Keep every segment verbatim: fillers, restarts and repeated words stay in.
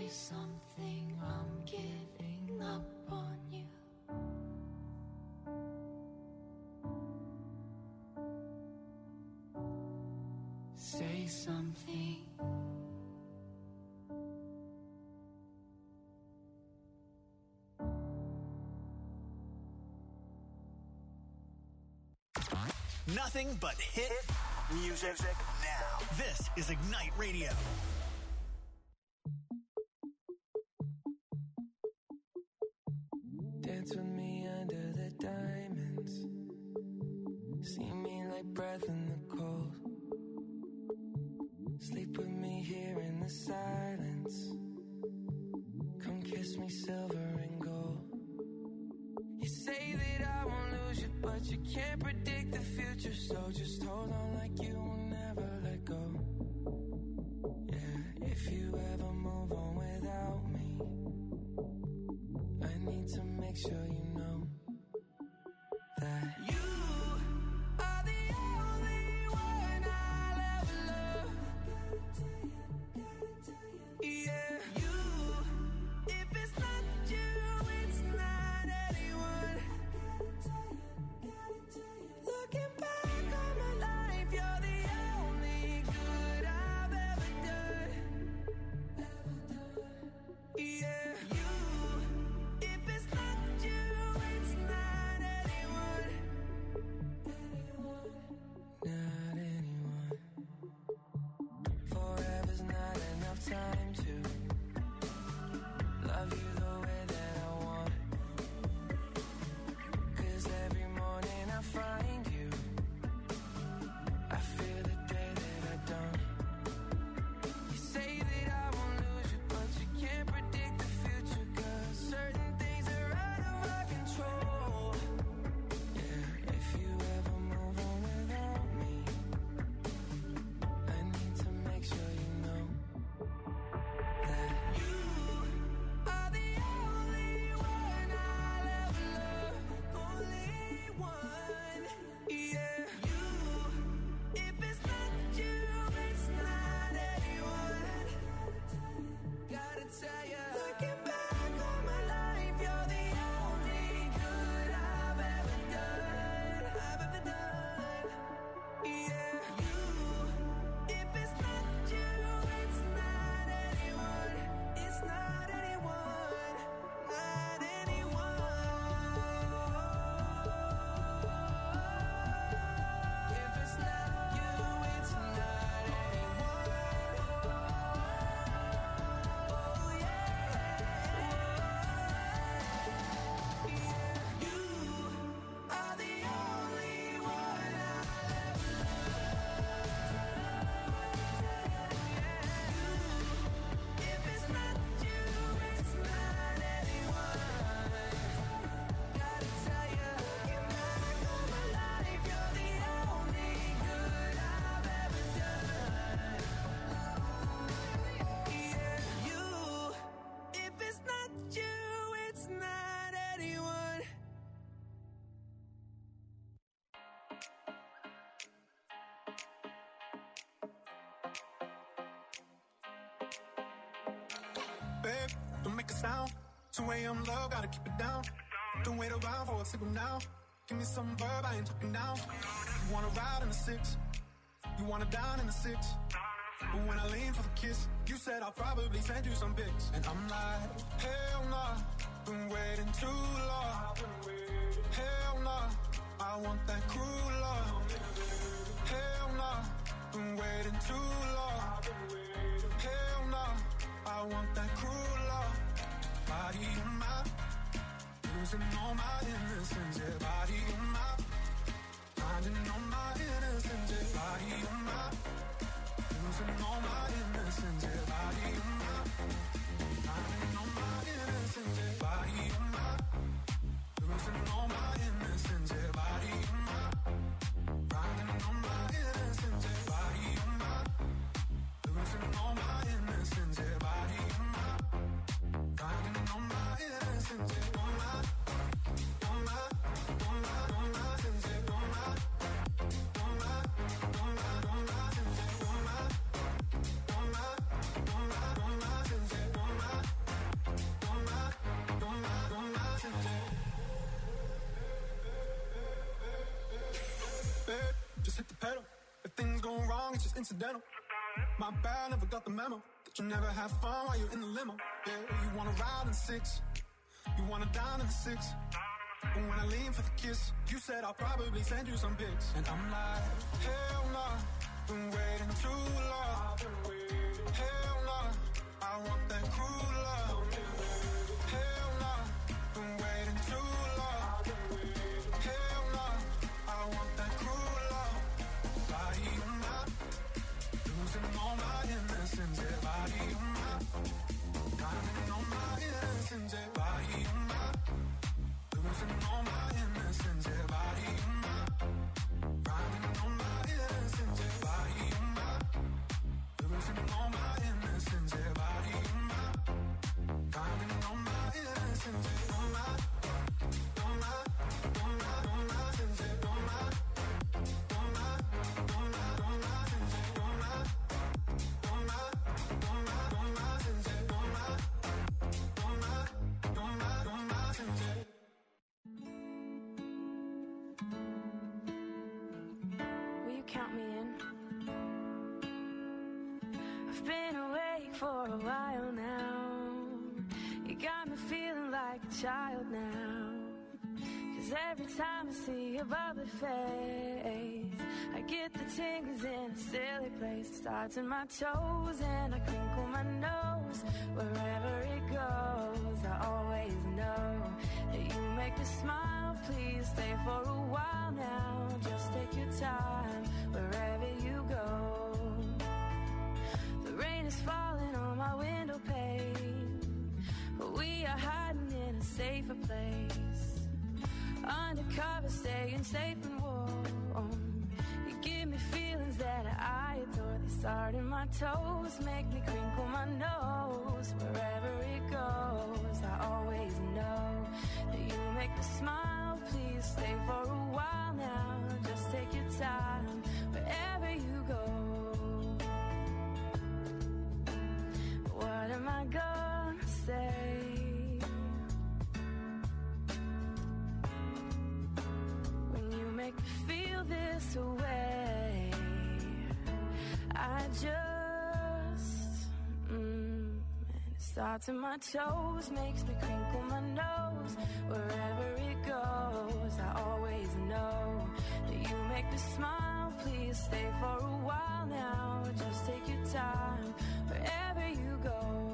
something, I'm giving up on you. Say something. Nothing but hit music now. This is Ignite Radio. Dance with me under the diamonds. See me like breath in the cold. Sleep with me here in the silence. Come kiss me silver and gold. You say that I won't lose you, but you can't predict the future. So just hold on like you will never let go. Yeah, if you ever move on without me, I need to make sure you know that you are the only one I'll ever love. Yeah, you, if it's not you, it's not anyone. Looking back on my life, you're the only good I've ever done. Yeah, you, if it's not you, it's not anyone. Not anyone. Forever's not enough time to love you the way that I want. 'Cause every morning I find you, I fear the day that I don't. You say that I won't lose you, but you can't predict the future. 'Cause certain things are out of our control. Yeah, if you ever move on without me, I need to make sure you know that you are the only one I'll ever love. Only one. Yeah, you, if it's not you, it's not anyone. Gotta tell ya, looking back on my life, you're the only good I've ever done. I've ever done. Yeah, you, if it's not you, it's not anyone. It's not anyone. Not anyone. If it's not you, it's not anyone. Oh yeah. Yeah, you are the only one I'll ever love. If it's not you, it's not anyone. Gotta tell ya, looking back on my life, you're the only good I've ever done. Yeah, you, if it's not you, it's not anyone. Babe, don't make a sound. two a.m. love, gotta keep it down. Don't wait around for a signal now. Give me some verb, I ain't talking down. You wanna ride in the six, you wanna dine in the six. But when I lean for the kiss, you said I'll probably send you some pics. And I'm like, hell nah, been waiting too long. Hell nah, I want that cruel love. Hell nah, been waiting too long. Hell nah, I want that cruel love. Body on my, losing all my innocence. Yeah, body on my, finding all my innocence. Yeah, body on my, losing all my innocence. Yeah, body on my, finding all my innocence. Yeah, body on my, losing all my innocence. Yeah, body on my, finding all my innocence. Yeah, body on my, losing all my innocence. Yeah, body on my, finding all my innocence. Yeah, on my, on my, on my, on my innocence. Yeah, on my, on my, on my, on my innocence. Yeah, on my, on my, on my, on my incidental. My bad, never got the memo that you never have fun while you're in the limo. Yeah, you wanna ride in six, you wanna dine in the six. But when I lean for the kiss, you said I'll probably send you some pics. And I'm like, hell nah, been waiting too long. Hell nah, I want that cruel love. Hell nah, been waiting too long. Hell nah, I want that cruel love. Body on my, losing all my innocence. Yeah, body on my, drowning all my innocence. Yeah, body on my, losing all my innocence. Yeah, body on my, drowning all my innocence. Yeah, body on my, losing all my innocence. Yeah, body on my, drowning all my innocence. Yeah, on my, on my, on my, on my sins. Yeah, on my, on my, on my, on my sins. Yeah, on my, on my, on my, on my sins. Yeah, on my, on my, on my, on my sins. Yeah. Will you count me in? I've been awake for a while now. You got me feeling like a child now. Cause every time I see your bubbly face, I get the tingles in a silly place. It starts in my toes and I crinkle my nose. Wherever it goes, I always know that you make me smile. Please stay for a while now. Just take your time wherever you go. The rain is falling on my window pane, but we are hiding in a safer place. Undercover, staying safe and warm. You give me feelings that I adore. They start in my toes, make me crinkle my nose. Wherever it goes, I always know that you make me smile. Please stay for a while now. Just take your time wherever you go. What am I gonna say? Make me feel this way. I just mm, and it starts in my toes, makes me crinkle my nose. Wherever it goes, I always know that you make me smile. Please stay for a while now. Just take your time wherever you go.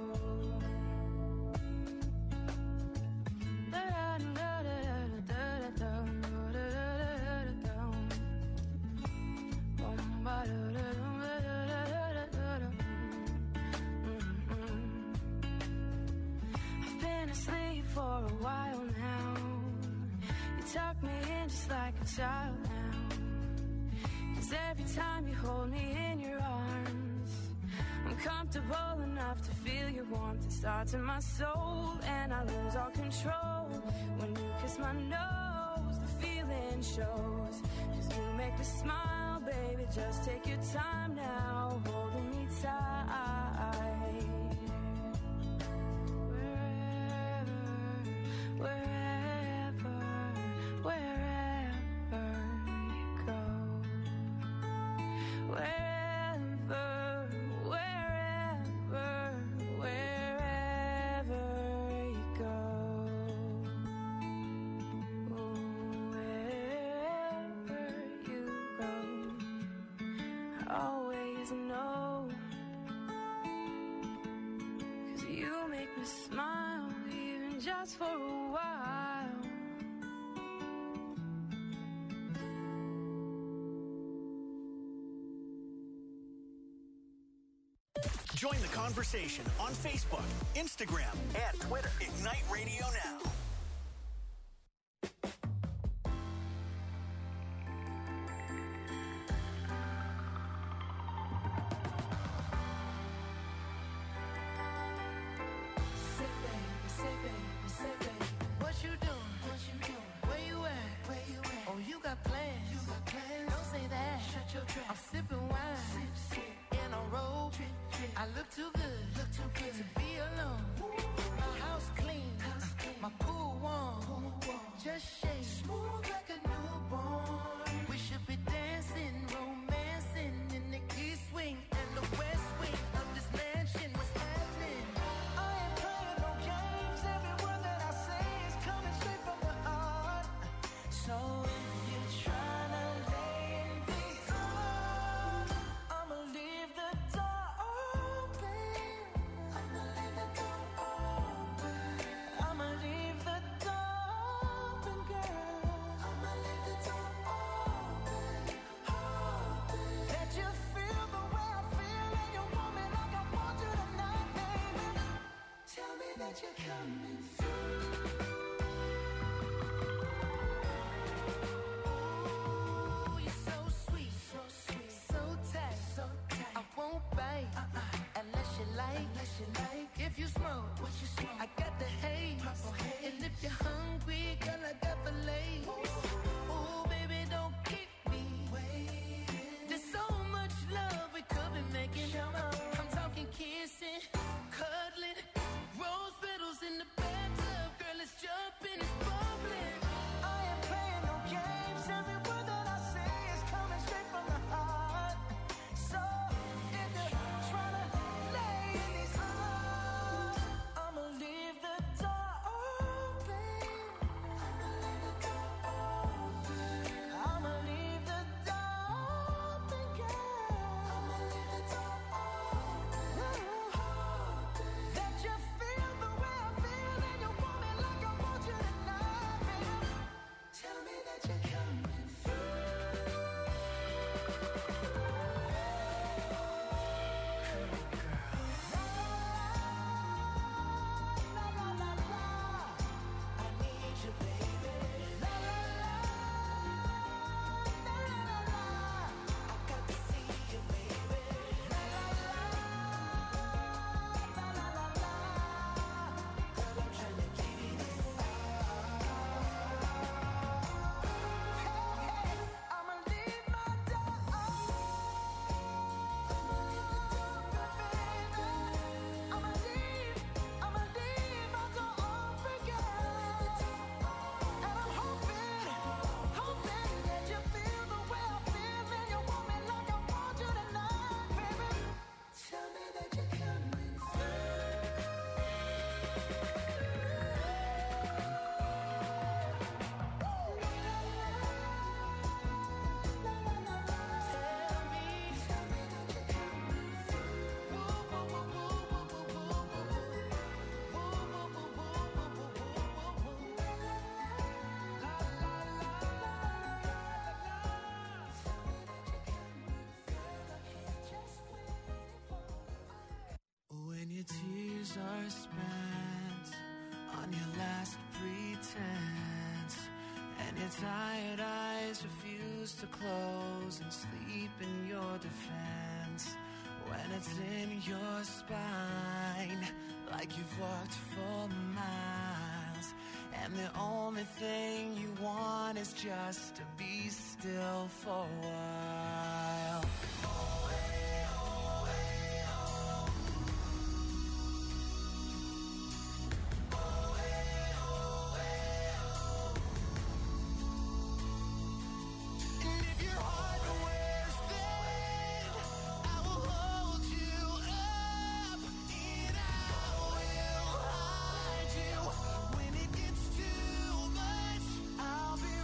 I've been asleep for a while now. You tuck me in just like a child now. Cause every time you hold me in your arms, I'm comfortable enough to feel your warmth. It starts in my soul and I lose all control. When you kiss my nose, the feeling shows. Cause you make me smile, baby, just take your time now, holding me tight. Wherever, wherever, wherever you go. Wherever, wherever, wherever you go. Wherever you go, I always know. Cause you make me smile, even just for a while. Join the conversation on Facebook, Instagram, and Twitter. Ignite Radio Now. What you doing? What you doing? Where you at? Where you at? Oh, you got plans. You got plans. Don't say that. Shut your trap. I'm sipping wine. Sip, sip. In a robe. Trip, trip. I look too good. Look too good to be alone. My house clean. House clean. My pool warm. Pool warm. Just shake. Smooth like a newborn. We should be dancing, romancing in the east wind. that you're coming through. Ooh, you're so sweet, so sweet, so tight, so tight. I won't bite uh-uh. unless you like, unless you like. If you smoke, what you smoke? I got the haze. Purple haze. And if you're hungry, girl, I got fillets. Ooh, baby, don't keep me waiting. There's so much love we could be making. I'm talking kissing, cuddling, rose petals in the bathtub. Girl, it's jumping, it's bubbling. I ain't playing no games. Every word that I say is coming straight from the heart. So if you're trying to lay in these arms, I'ma leave the door open. I'ma leave the door open. I'ma leave the door open, girl. I'ma leave the door open. That you feel the way I feel and you want me like I want you tonight, baby. Tell me that you're coming through. La la la la, I need you, baby. La la la, la la la la, I got to see you, baby. La la la, la la la la, girl, I'm trying to give you this. Hey, hey, I'ma leave my door open. I'ma leave the door open, baby. I'ma leave, I'ma leave my door open, girl. And I'm hoping, hoping that you feel the way I feel and you want me like I want you tonight, baby. Tell me that you're coming When your tears are spent on your last pretense, and your tired eyes refuse to close and sleep in your defense, when it's in your spine like you've walked for miles, and the only thing you want is just to be still for a while. And if your heart wears thin, I will hold you up, and I will hide you. When it gets too much, I'll be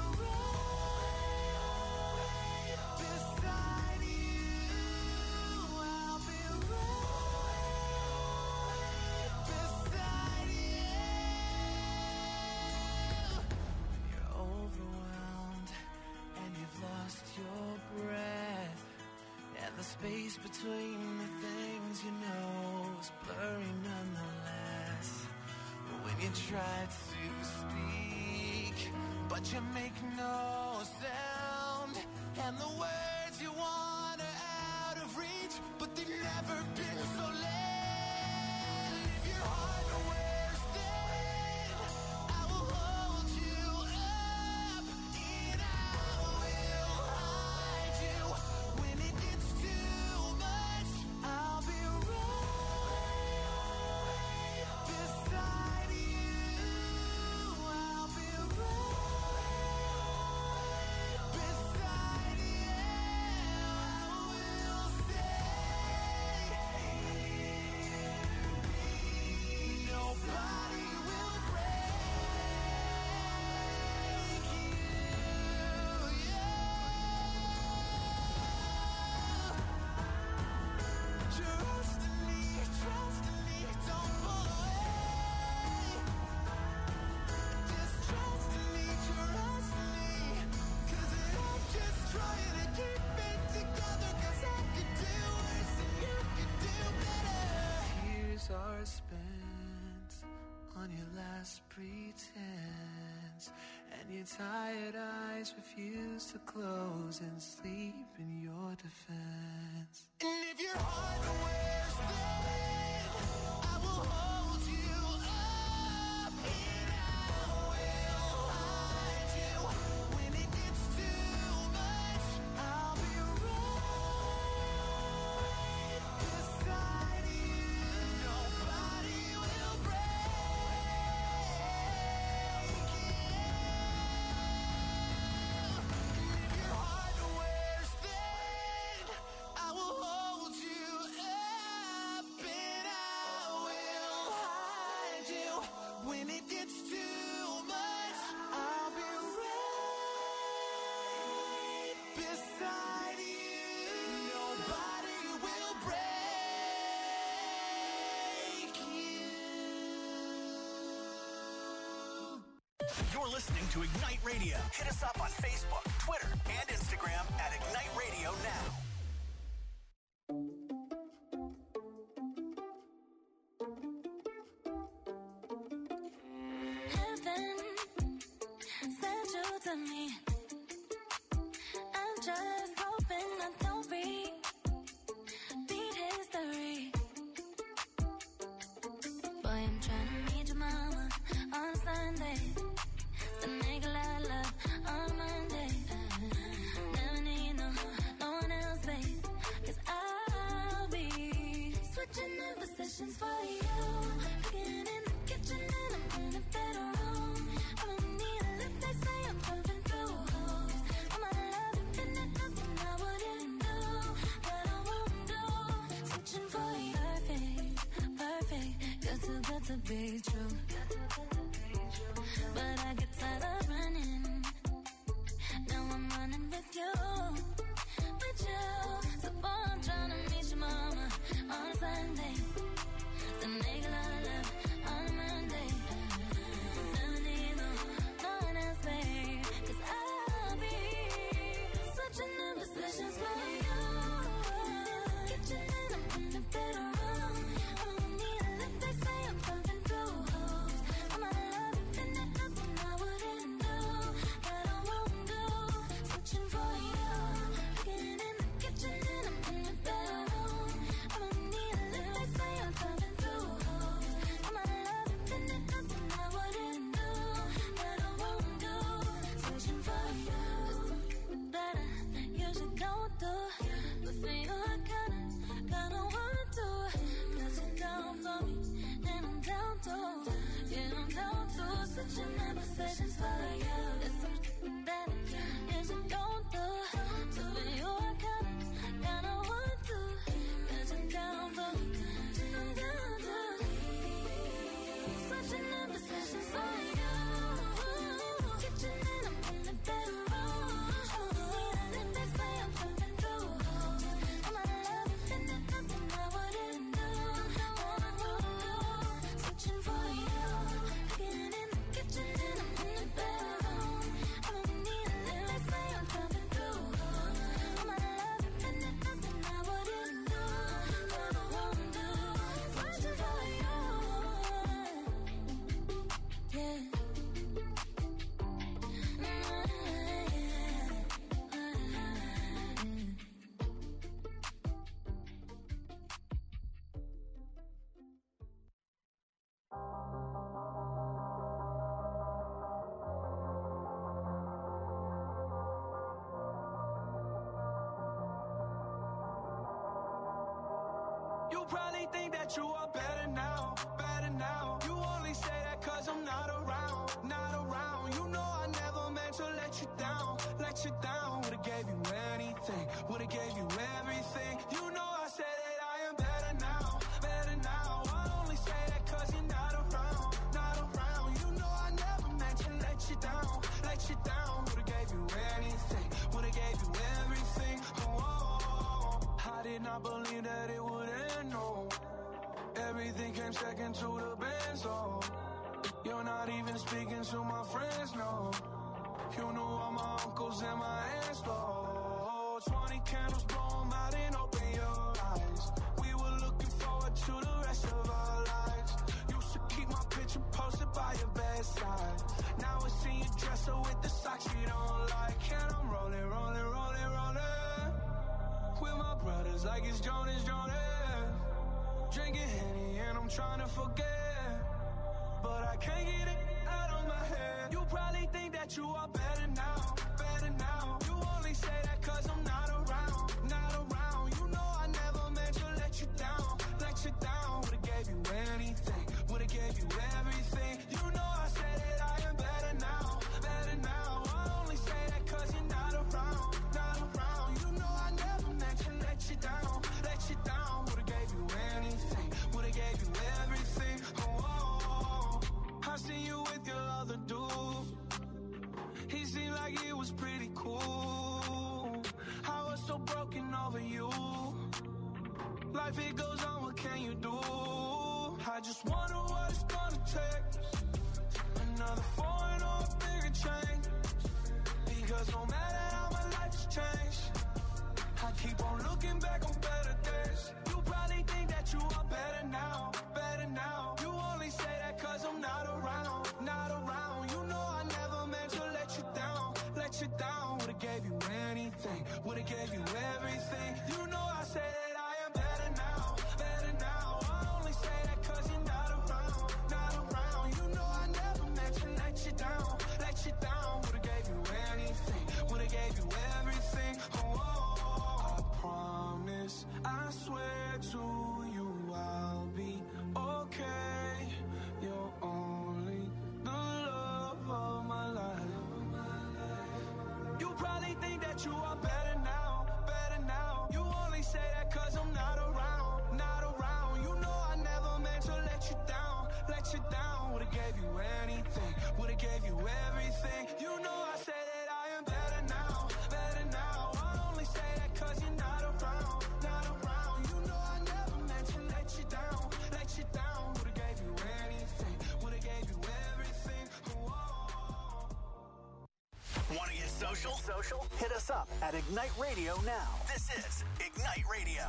right beside you. I'll be right beside you. You're overwhelmed and you've lost your breath, and the space between the things you know is blurry nonetheless. When you try to speak, but you make no sound, and the words you want are out of reach, but they've never been so late. If your heart wears thin, I will hold you up, and I will hide you. When it gets too much, I'll be right beside you. I'll be right beside you. I will stay your last pretense, and your tired eyes refuse to close and sleep in your defense. And if your heart wears thin, I will hold you up, and I will hide you. When it gets too much, I'll be right beside you. Nobody will break you. And if your heart wears thin, I will hold you up, and I will hide you. When it gets too much, I'll be right beside you. Nobody will break you. You're listening to Ignite Radio. Hit us up on Facebook, Twitter, and Instagram at Ignite Radio Now. Heaven sent you to me. I'm just hoping I don't repeat history. Boy, I'm trying to meet your mama on Sunday. The nigga I love on Monday. Never need no, no one else, babe. Cause I'll be switching in positions for you. Cooking in the kitchen and I'm in a better room. I'ma need a lift, they say I'm pumping through holes. I'ma love you, finna nothing I wouldn't do, that I won't do. Switching for you, perfect, perfect. You're too good to be true. But I get tired of running. Now I'm running with you, with you. So boy, I'm trying to meet your mama on Sunday. The nigga I love on Monday. Never need no, no one else, babe. Cause I'll be switching in positions for you. Kitchen and I'm in the bedroom. I'ma need a lift, they say I'm pumping through holes. I'ma love you, finna nothing I wouldn't do, that I won't do. Switching for you. Cooking in the kitchen and I'm in the bedroom. I'ma need a lift, they say I'm pumping through holes. I'ma love you, finna nothing I wouldn't do, that I won't do. Switching for you. That I usually don't do, but for you I kinda, kinda want to. Cause you're down for me, and I'm down too. Yeah, I'm down to switching in positions for you. It's something that I usually don't do, so for you I kinda, kinda want to. Cause you're down for me, and I'm down too. Switching in positions for you. Kitchen and I'm in the bedroom. I'ma need a lift, they say I'm pumping through holes. I'ma love you, finna nothing I wouldn't do, that I won't do. Switching for you. Cooking in the kitchen and I'm in the bedroom. I'ma need a lift, they say I'm pumping through holes. I'ma love you, finna nothing I wouldn't do, that I won't do. Switching for you. Yeah. You probably think that you are better now, better now. You only say that cause I'm not around, not around. You know I never meant to let you down, let you down. Would've gave you anything, would've gave you everything. You know I said that I am better now, better now. I only say that cause you're not around, not around. You know I never meant to let you down, let you down. Would've gave you anything, would've gave you everything. Oh, I did not believe that it would end, no. Everything came second to the best, oh. You're not even speaking to my friends, no. You knew all my uncles and my aunts, oh. Twenty candles, blow 'em out and open your eyes. We were looking forward to the rest of our lives. Used to keep my picture posted side. Now I see you dress her with the socks you don't like. And I'm rolling, rolling, rolling, rolling with my brothers like it's Jonas, Jonas. Drinking Henny and I'm trying to forget, but I can't get it out of my head. You probably think that you are better now, better now. You only say that cause I'm not around, not around. You know I never meant to let you down, let you down. Would've gave you anything, would've gave you everything. You know I said that I am better now, better now. I only say that cause you're not around, not around. You know I never meant to let you down, let you down. Would've gave you anything, would've gave you everything. Oh, oh, oh. I seen you with your other dude. He seemed like it was pretty cool. I was so broken over you. Life it goes on, what can you do? I just wonder what it's gonna take. Another foreign or a bigger change. Because no matter how my life has changed, I keep on looking back on better days. You probably think that you are better now, better now. You only say that cause I'm not around, not around. You know I never meant to let you down, let you down. Would've gave you anything, would've gave you everything. You know I said that I am better now, better now. I only say that cause you're not around, not around. You know I never meant to let you down, let you down. Would've gave you anything, would've gave you everything. Oh, oh, oh. I promise, I swear to you I'll be okay. You're only the love of my life. You probably think that you are better now, better now. You only say that cause I'm not around, not around. You know I never meant to let you down, let you down. Would've gave you anything, would've gave you everything. You know I say that I am better now, better now. I only say that cause you're not around, not around. You know I never meant to let you down, let you down. Would've gave you anything, would've gave you everything. Oh, oh. Want to get social? Social? Hit us up at Ignite Radio now. This is Ignite Radio.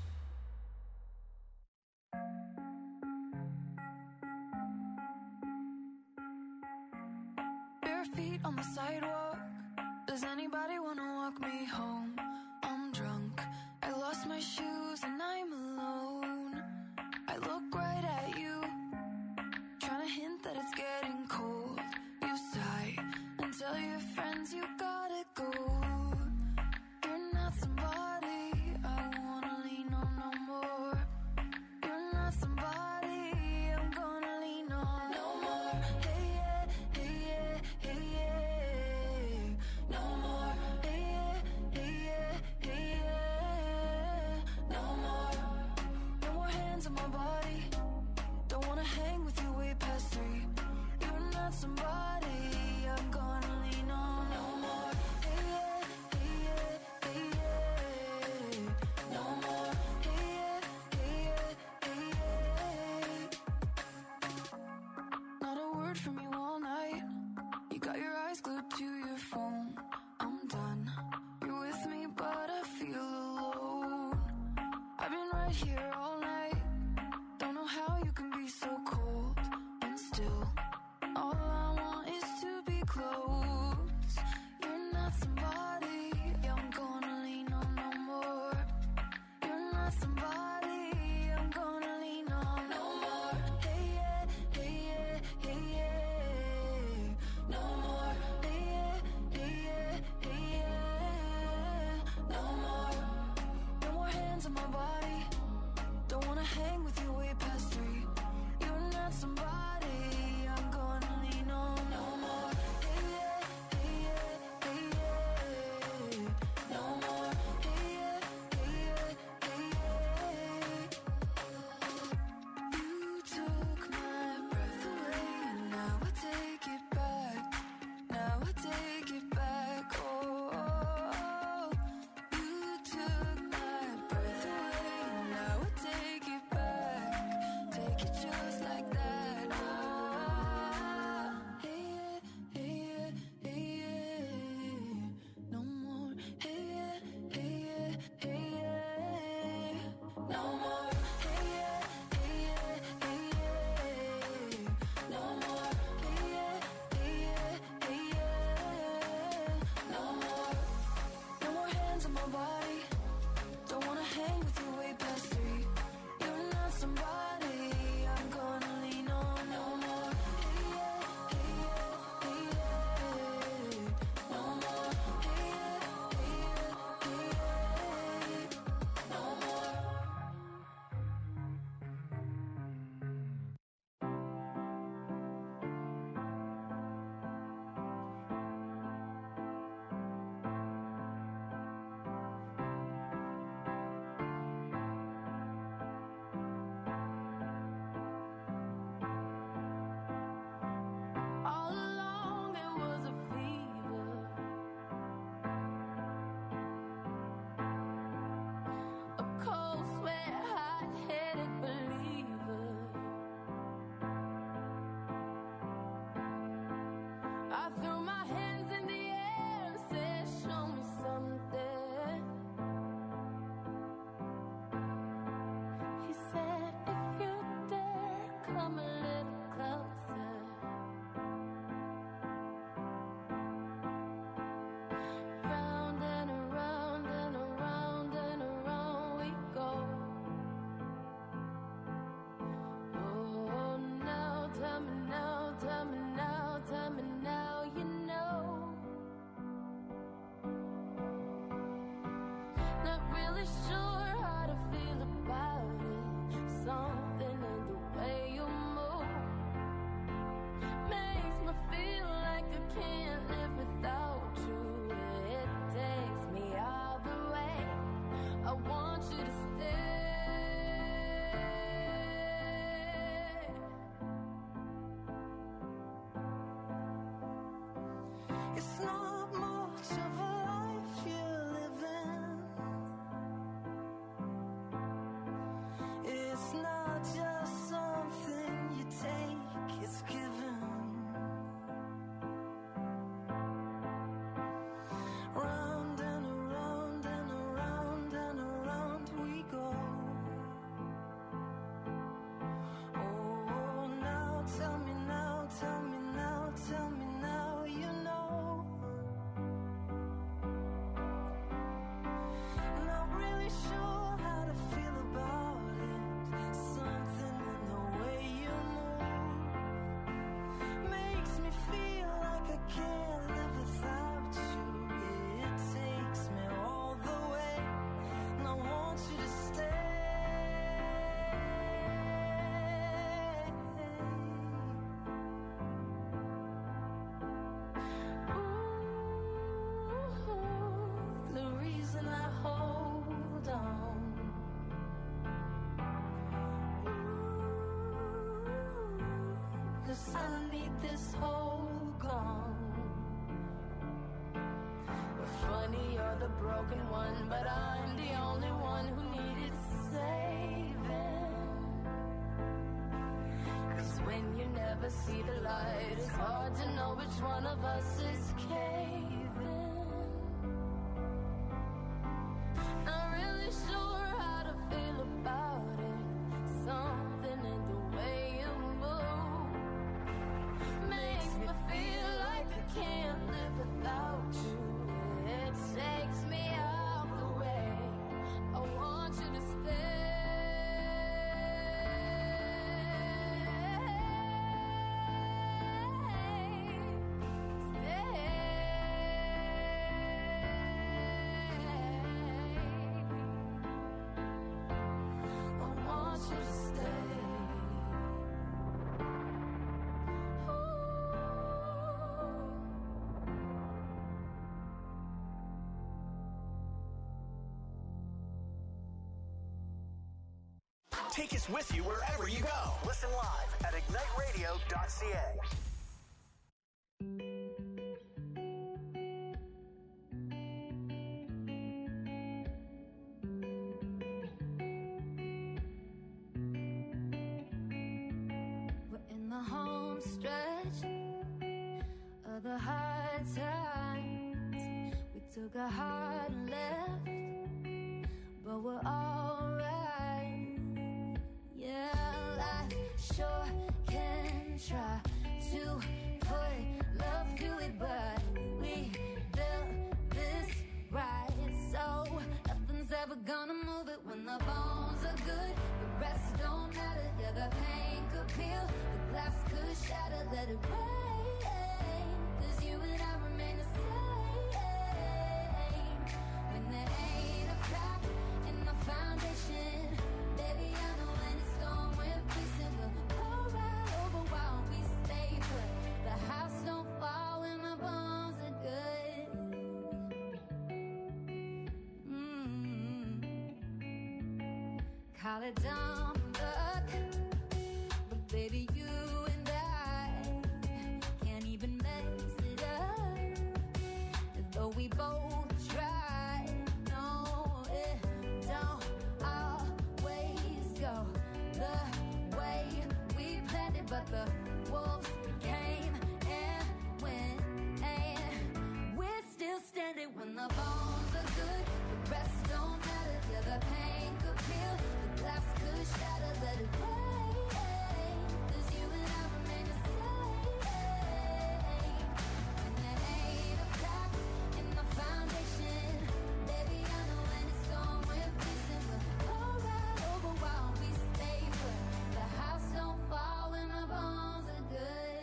Bare feet on the sidewalk. Does anybody wanna walk me home? I'm drunk. I lost my shoes and I'm alone. I look right at you, trying to hint that it's getting cold. You sigh and tell your friends you gotta go. You're not somebody I wanna lean on no more. You're not somebody I'm gonna lean on no more. Hey yeah, hey yeah, hey yeah. No more. Hey yeah, hey yeah, hey yeah. No more. No more hands on my body. Don't wanna hang with you way past three. You're not somebody I'm gonna lean on no more. Hey yeah, hey yeah, hey yeah. No more. Hey yeah, hey yeah, hey yeah. Not a word from you all night. You got your eyes glued to your phone. I'm done. You're with me, but I feel alone. I've been right here all night. Don't know how you can be so cold and still. All I want is to be close. You're not somebody I'm gonna lean on no more. You're not somebody I'm gonna lean on no more. Hey yeah, hey yeah, hey yeah. No more. Hey yeah, hey yeah, hey yeah. No more. No more hands on my body. really sure how to feel about it. Something in the way you move makes me feel like I can't live without you. It takes me all the way. I want you to stay. It's not much of a life you're living. It's not just something you take, it's given. Round and around and around and around we go. Oh, now tell me now, tell me now, tell me now, you know. Not really sure how to feel about it. Something in the way you move makes me feel like I can't live without you. It takes me all the way, and I want you to stay. Ooh, the reason I hold on. Ooh, 'cause I need this whole gone. Funny, you're the broken one, but I'm the only one who needed saving. 'Cause when you never see the light, it's hard to know which one of us is caving. Not really sure how to feel about it. Something in the way you move makes me feel like I can't live without you. It takes me out the way. I want you to stay. Stay. I want you to stay. Ooh. Take us with you wherever you go. Listen live at ignite radio dot c a. We're in the home stretch of the hard times. We took a hard left, but we're alright. Yeah, life sure can try to put love to it, but we built this right, so nothing's ever gonna move it. When the bones are good, the rest don't matter. Yeah, the pain could peel, the glass could shatter. Let it rain, 'cause you and I remain the same. When there ain't a crack in the foundation, baby, I know when it's storm we're facing, we'll go right over while we stay put. The house don't fall when the bones are good. Mm. Call it dumb luck, but baby, you and I can't even mess it up. Though we both try, no, it don't always go the way we planned it. But the wolves came and went, and we're still standing. When the bones are good, the rest don't matter. Yeah, the pain could peel, the glass could shatter. Let it rain, 'cause you and I remain the same. And there ain't a crack in the foundation, baby, I know when it's storm we're facing, we'll go right over while we stay put. The house don't fall when the bones are good.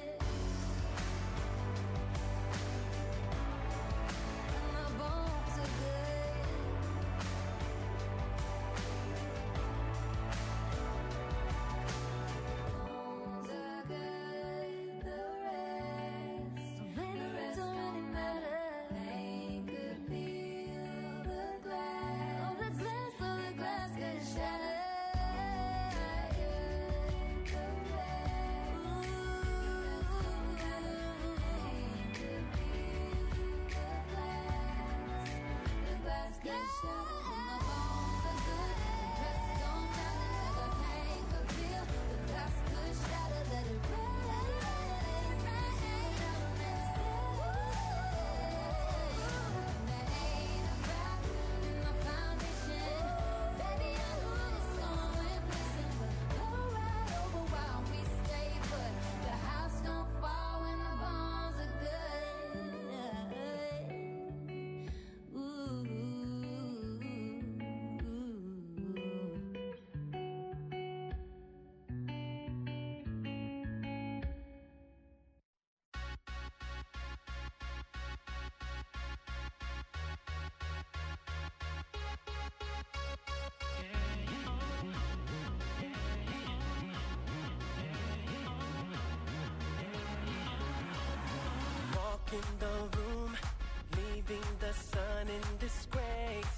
in the room, leaving the sun in disgrace.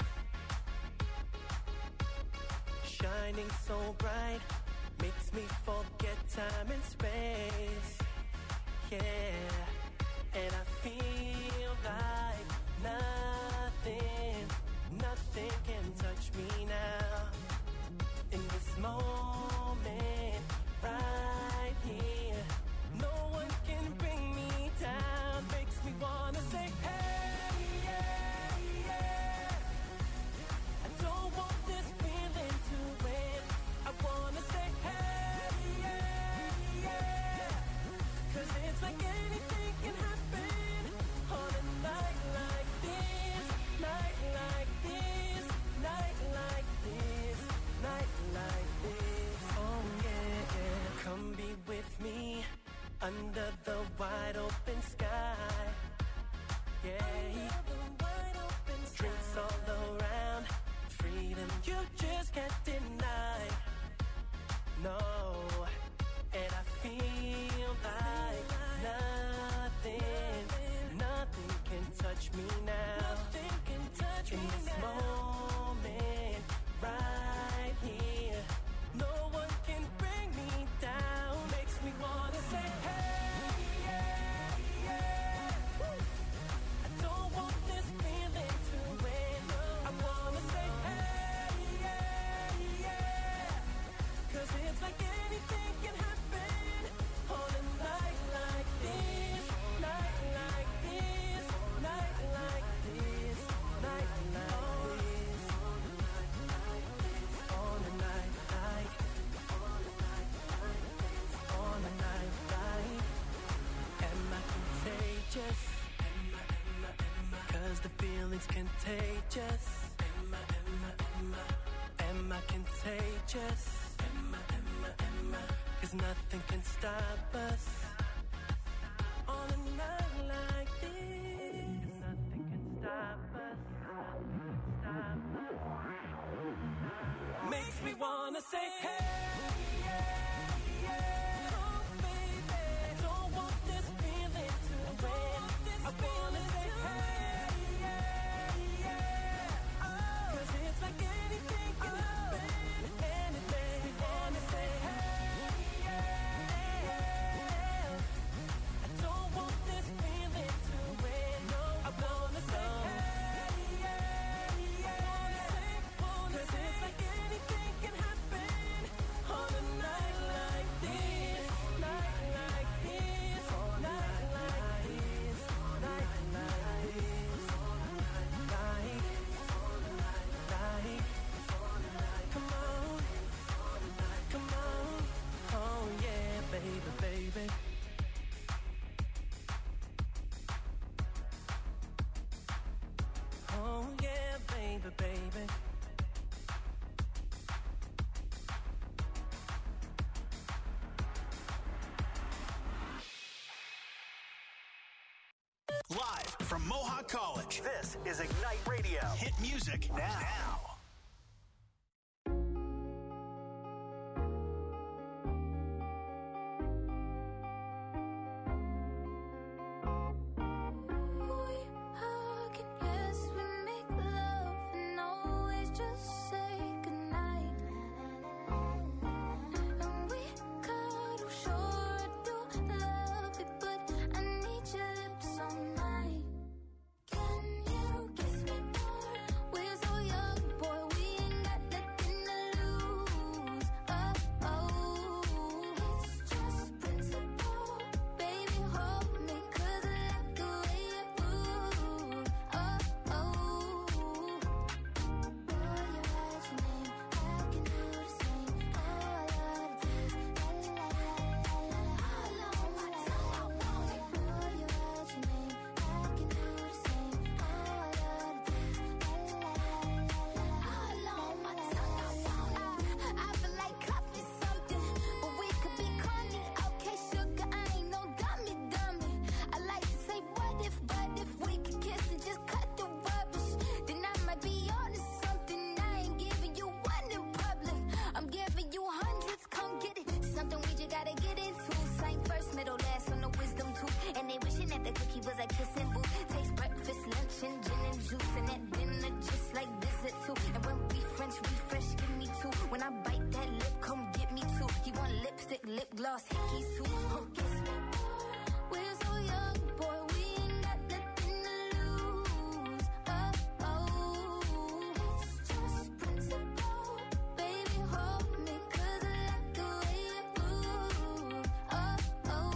Shining so bright, makes me forget time and space. Yeah, and I feel like nothing, nothing can touch me now. In this moment, right here, no one can bring me down. Makes me wanna say, hey, yeah, yeah. I don't want this feeling to end. I wanna say, hey, yeah, yeah. Cause it's like anything can happen on a night like this, night like this, night like this, night like this. Oh yeah, yeah. Come be with me under the wide open sky. Yeah, drinks all around, freedom you just can't deny. No, and I feel like nothing, nothing can touch me now. Nothing can touch me now. In this moment, right here, no one can bring me down. Makes me wanna say, hey, yeah, yeah. I don't want this feeling to end. I wanna say, hey, yeah, yeah. Cause it's like anything can happen on a night like this, night like this, night like this, night like this, on a night like, on a night like. Am I contagious? Am I, am I, am I? Cause the feeling's contagious. Am I, am I, am I? Am I contagious? Am I, am I, am I? Cause nothing can stop us on a night like this. Nothing can stop us. Nothing can stop us. Makes me wanna say, hey, yeah, yeah. Oh, baby, I don't want this feeling to end. I wanna say, hey, yeah, yeah. Oh, cause it's like anything can happen. Anything. We wanna say, hey, yeah, yeah. I don't want this feeling to end. No, I wanna say, hey, yeah, yeah. Cause it's like anything can happen on a night like this, night like this, night like this, night like this, like, like, come on, come on, oh yeah, baby, baby. Oh yeah, baby, baby. Live from Mohawk College, this is Ignite Radio. Hit music now. now. We hug and yes, we make love and always just say goodnight. And we cuddle, sure I do love it, but I need your lips all night. Can you kiss me more? We're so young, lipstick, lip gloss, hickey suit. Huh, kiss me more. We're so young, boy, we ain't got nothing to lose. Oh, oh, it's just principle. Baby, hold me, 'cause I like the way you move. Oh, oh.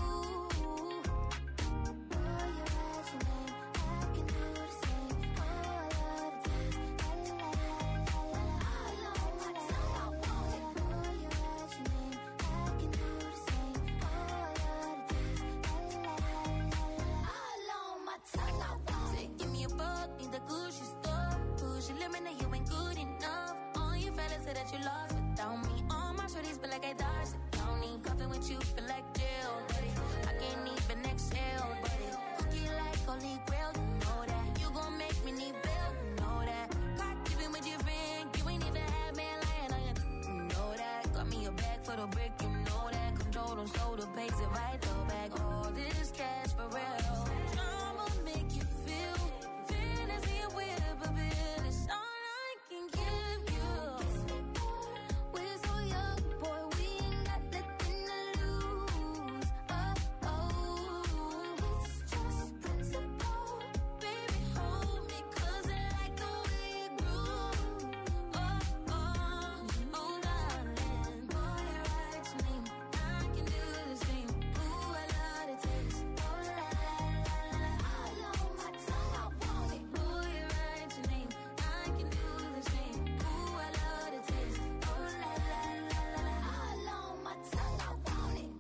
Boy, you write your name, I can do the same. Oh, I love the taste. La la la la la la. All on my tongue, I want it. Boy, you write your name, I can do the same. Oh, I love the taste. La la la la la. All on my tongue, I want it. Give me a buck, need the Gucci store. Push your limit, now you ain't good enough. All your fellas say that you lost without me. All my shorties feel like I dodged the county. Cuffing with you feel like jail, buddy. I can't even exhale, buddy. Cookie like holy grail, you know that. You gon' make me need bail, you know that. Caught keeping with your friend, you ain't even had man lying on you, you know that. Got me a bag for the brick, you know that. Control them, so the pace it right though back. All this cash for real. Drama make you feel fantasy with a bill. It's all I can give you. We're so young, boy, we ain't got nothing to lose. Oh, oh, it's just principle. Baby, hold me, 'cause I like the way you groove. Oh, oh, oh, darling. Boy, you write your name, I can do the same. Ooh, I love the taste. Oh, la, la, la, la. All on my tongue, I want it. Boy, you write your name, I can do the same. Ooh, I love the taste. Oh, la, la, la, la, la. All on my tongue, I want it.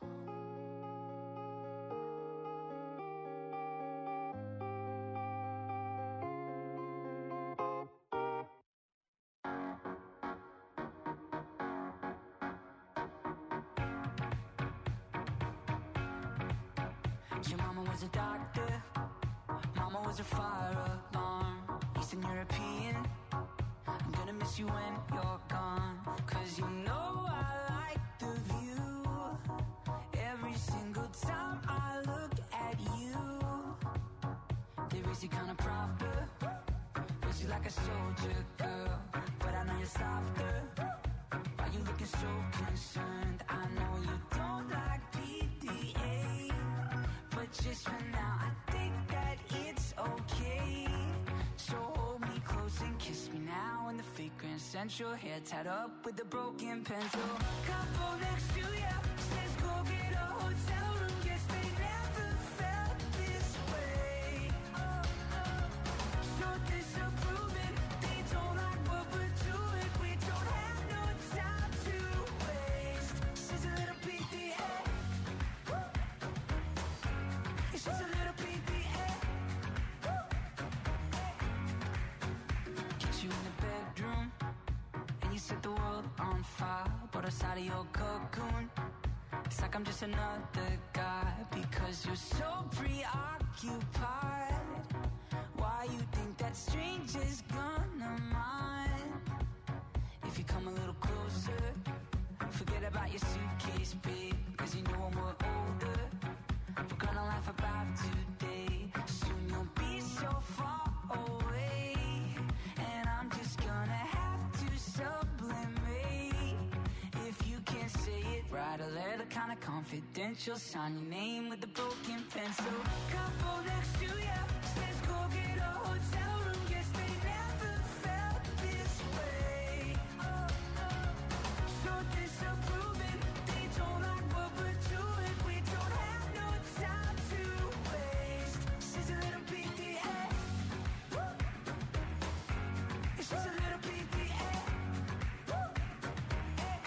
Your mama was a doctor, mama was a fire alarm. Eastern European, I'm gonna miss you when you're gone. 'Cause you know I like the view. Every single time I look at you, they raise you kind of proper, raise you like a soldier girl. But I know you're softer. Why you looking so concerned? I know you don't like P D A, but just for now, I think that it's okay. So hold me close and kiss me now in the fake Grand Central. Hair tied up with a broken pencil. Couple next to ya says go get a hotel room. Guess they never felt this way. Oh, oh. So disapproving, they don't like what we're doing. We don't have no time to waste. She's a little P D A. It's just a little P D A. Get you in the bedroom, and you set the world on fire. But outside of your cocoon, it's like I'm just another guy. Because you're so preoccupied. Why you think that stranger's gonna mind? If you come a little closer, forget about your suitcase, babe. 'Cause you know when we're older, we're gonna laugh about today. Soon you'll be so far away, and I'm just gonna have to sublimate. If you can't say it, write a letter kinda confidential. Sign your name with a broken pencil. Couple next to ya says go get a hotel room. Guess they never felt this way. Oh, oh. So disapproving, they don't like what we're doing. We don't have no time to waste. She's a little P D A. Woo. She's a little P D A. Woo. Hey.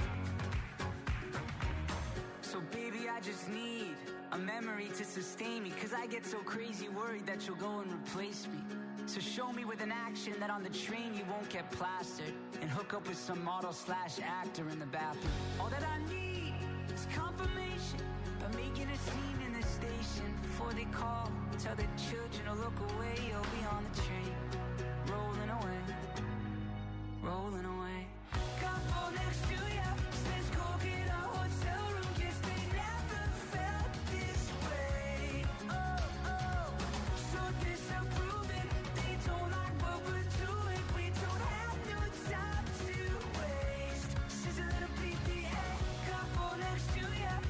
So baby, I just need a memory to sustain me. 'Cause I get so crazy worried that you'll go and replace me. So show me with an action that on the train you won't get plastered, and hook up with some model slash actor in the bathroom. All that I need is confirmation by making a scene in the station. Before they call, tell the children to look away. You'll be on the train, rolling away, rolling away. Couple next to ya says go get a hotel room. Guess they never felt this way. Oh, oh. So disapproving, they don't like what we're doing. We don't have no time to waste. She's a little P D A. Couple next to ya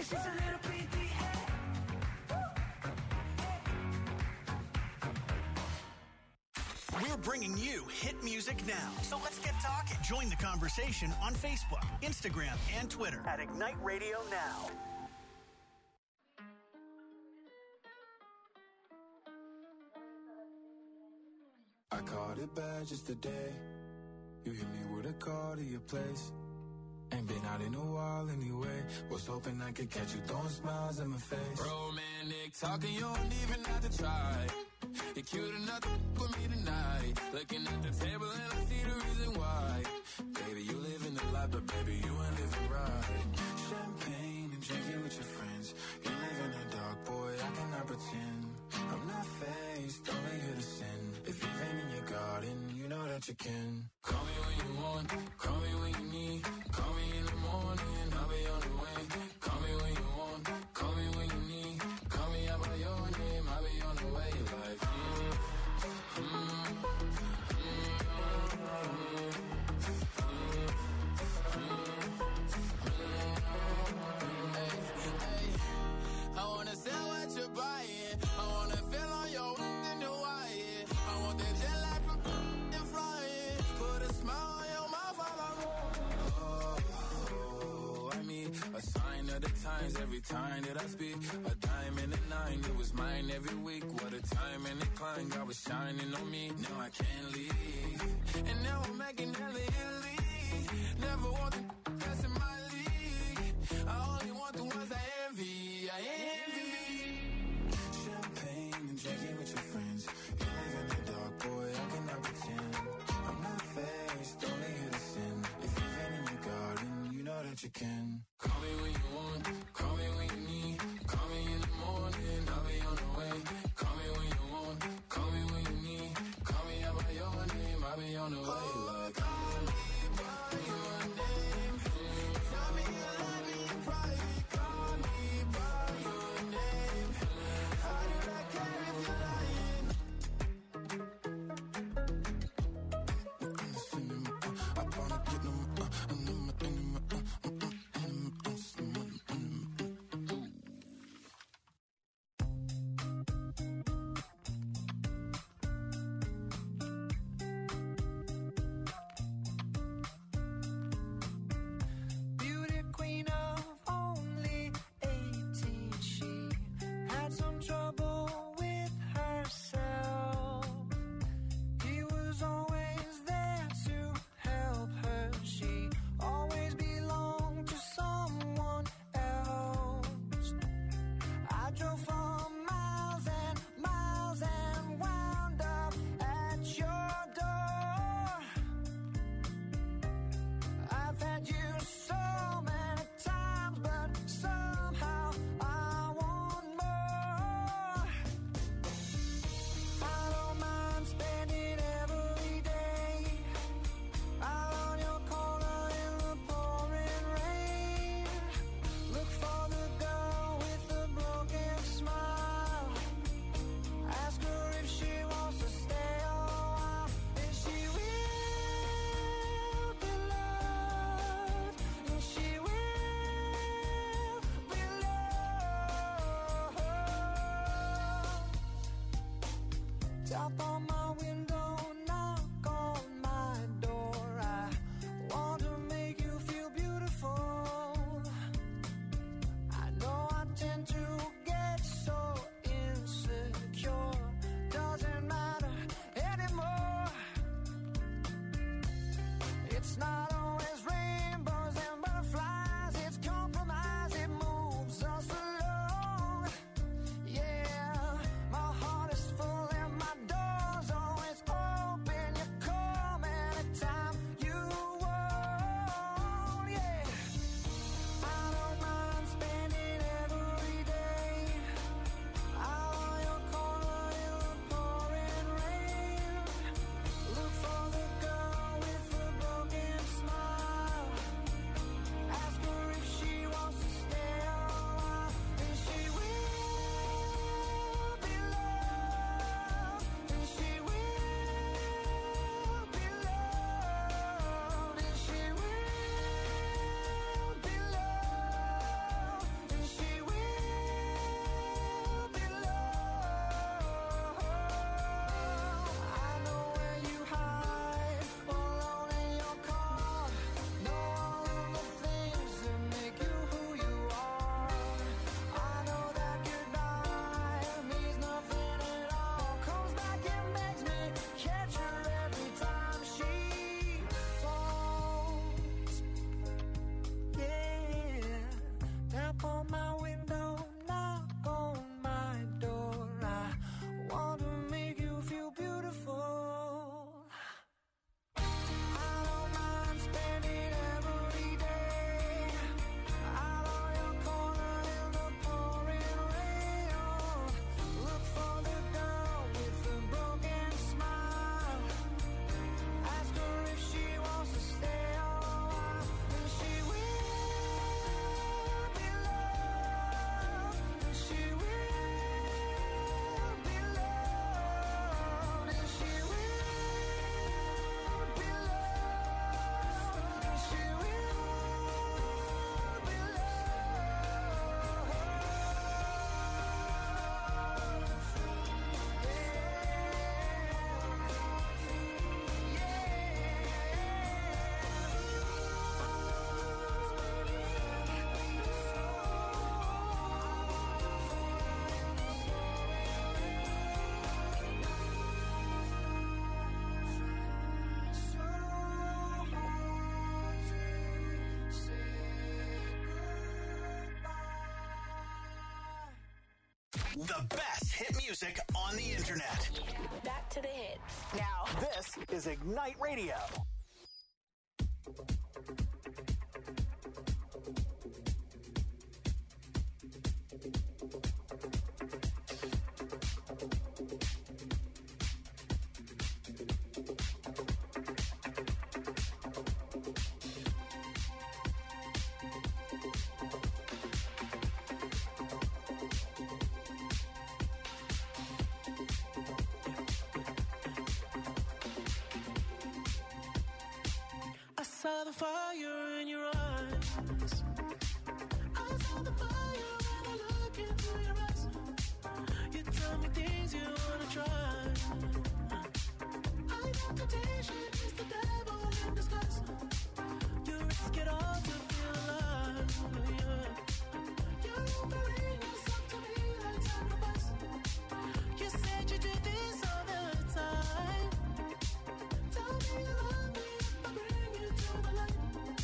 She's a little P D A. We're bringing you hit music now. So let's get talking. Join the conversation on Facebook, Instagram, and Twitter at Ignite Radio Now. I called it bad just today. You hit me with a call to your place. Ain't been out in a while anyway. Was hoping I could catch you throwing smiles in my face. Romantic talking, you don't even have to try. You're cute enough to with me tonight. Looking at the table and I see the reason why. Baby, you live in the life, but baby, you ain't living right. Champagne and drinking with your friends. You live in the dark, boy, I cannot pretend. I'm not faced, only here to sin. If you've been in your garden, you know that you can. Call me when you want, call me when you need. Call me in the morning, I'll be on the way. Call me when you want, call me when you need. Call me out by your name, I'll be on the way. Like, mm, mm, mm, mm, hey, hey. I wanna sell what you're buying. I wanna feel on your in the wire. I want that jet lag from and flying. Put a smile on your mouth while I'm oh, I mean, a sign of the times every time that I speak. A diamond and a nine, it was mine every week. What a time and a climb, God was shining on me. Now I can't leave, and now I'm making hella Italy. Never want the that's in my league. I only want the ones I envy. I envy. Champagne and drinking with your friends. You live in the dark, boy, I cannot pretend. I'm not faced, only here to sin. If you've been in your garden, you know that you can. Call me when you want, call me when you need. Call me in the morning, I'll be on the way. Call me when you want, call me when you need. Call me out by your name, I'll be on the way. Like, call me by your name. Tell me you love me in private. Call me by your name. I do not care if you're lying. I wanna get them, uh, and them, and them, uh, Beauty queen of only eighteen, she had some trouble with herself. He was always there to help her. She always belonged to someone else. I drove for miles and miles and wound up at your door. I've had you so many times, but somehow I want more. I don't mind spending every day out on your corner in the pouring rain. Look for the girl with the broken smile. Ask her if she wants to stay a while. And she will be loved. And she will be loved. Tap on my window, knock on my door. I want to make you feel beautiful. I know I tend to get so insecure. Doesn't matter anymore. It's not always rainbows and butterflies. It's compromise. It moves us along. Yeah, my heart is full and my door's always open. You come anytime you want. Yeah, I don't mind spending every day out on your corner in the pouring rain. Look for the girl with the broken The best hit music on the internet. Back to the hits. Now, this is Ignite Radio. I saw the fire in your eyes. I saw the fire when I look into your eyes. You tell me things you wanna try. I know temptation is the devil in disguise. You risk it all to feel alive. Yeah. You're offering yourself to me like sacrifice. You said you do this all the time. Tell me you love me if I bring you to the light.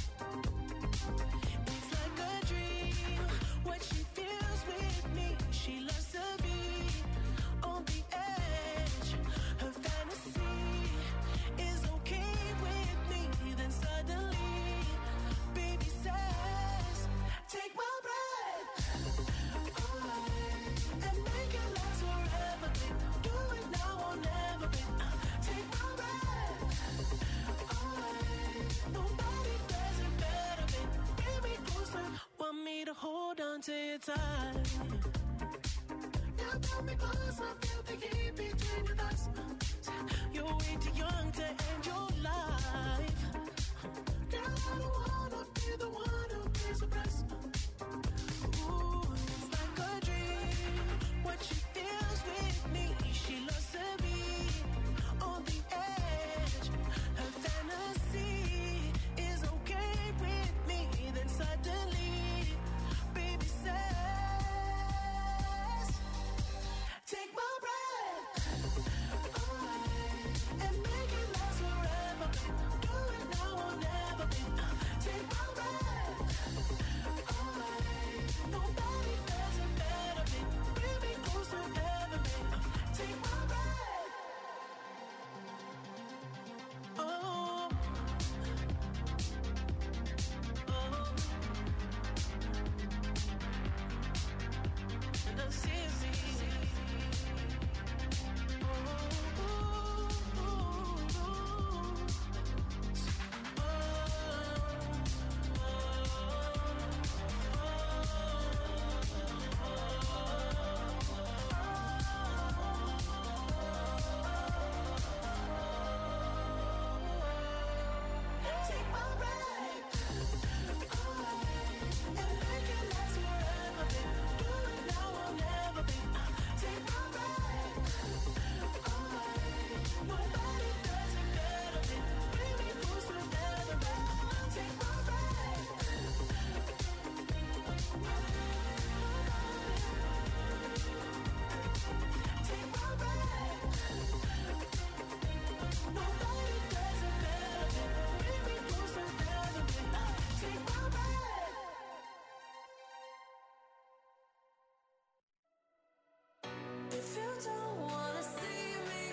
It's like a dream, what she feels with me. She loves to be on the edge. Her fantasy is okay with me. Then suddenly, baby says, take my breath away and make it last forever, babe. Do it now or never, babe. Uh, Take my breath away. Nobody does it better, babe. Bring me closer. Want me to hold on to your tight. You pull me closer, feel the heat between your thighs. You're way too young to end your life. Girl, I don't wanna be the one who pays the price. Ooh, it's like a dream. What she feels with me, she loves to be on the edge. Her fantasy is okay with me. Then suddenly, baby says, take my breath away and make it last forever, babe. Do it now or never, babe. Uh, Take my breath away. Nobody does it better, babe. Bring me closer ever, babe. Uh, Take my breath. Oh, oh, and I see it. Take my breath away and make it last forever, babe. Do it now or never, babe. Uh, Take my breath away. Nobody does it better, babe. Bring me closer ever, babe. Take my breath. Take my breath. Nobody does it better, babe. Bring me closer ever, babe. Take my breath. If you don't wanna see me,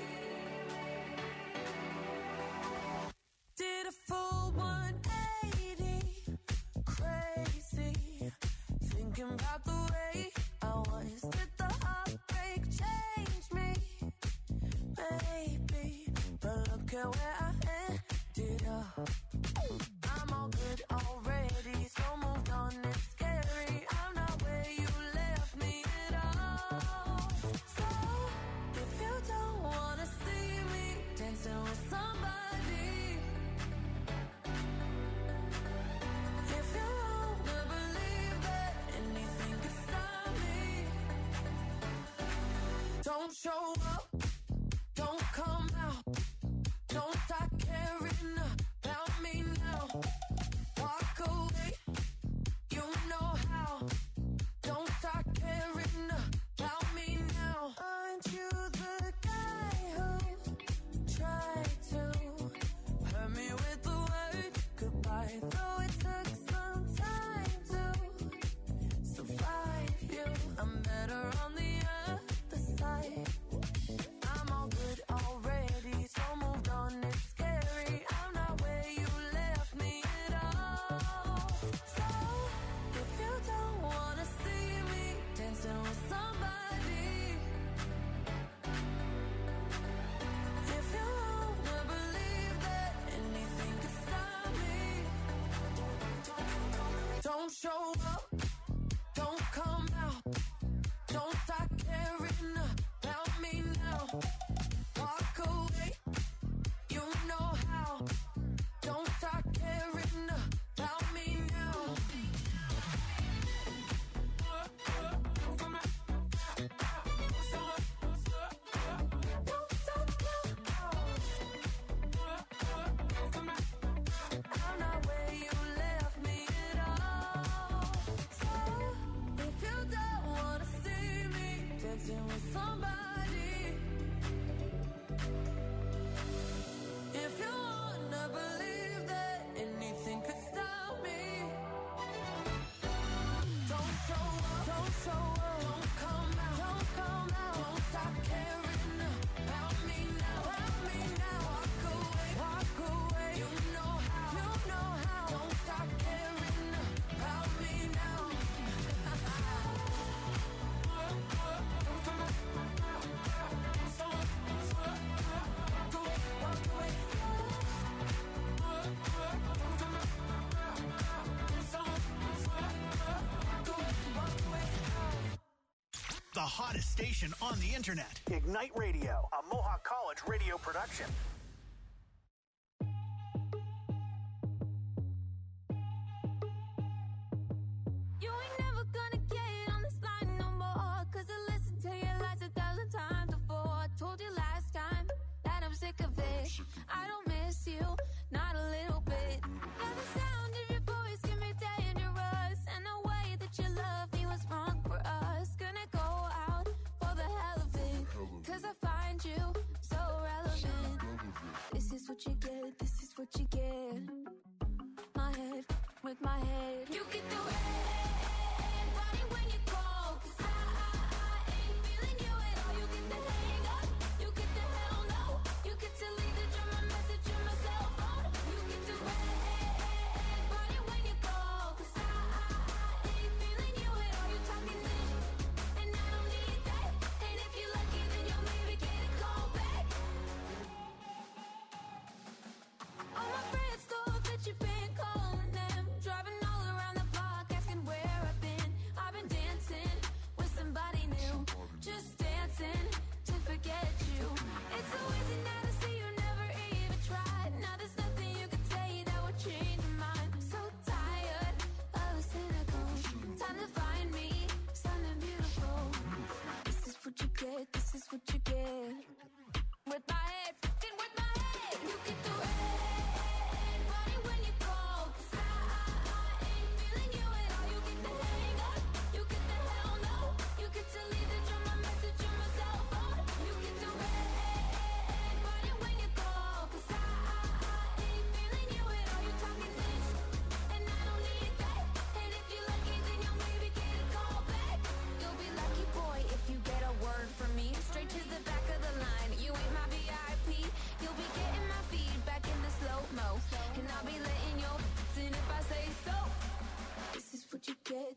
did a full one eighty, crazy, thinking about the way I was. Did the heartbreak change me? Maybe, but look at where I ended up. I'm all good already, so moved on. It's scary. I'm not where you left me at all. So if you don't wanna see me dancing with somebody, if you wanna believe that anything can stop me, don't show up, don't come out, don't start caring about me out. Don't come out. Don't start caring about me now. Walk away. You know how. Don't start caring about me now. I'm not where you left me at all. So if you don't wanna see me dancing with somebody, if you wanna believe that anything could stop me, don't show up, don't show up, don't come out, don't come out, don't stop caring about me now, about me now. Walk away, walk away. You know how, you know how. Don't stop caring about me now. Walk away. The hottest station on the internet. Ignite Radio, a Mohawk College radio production. You ain't never gonna get on this line no more. Cause I listened to your lies a thousand times before. I told you last time that I'm sick of it.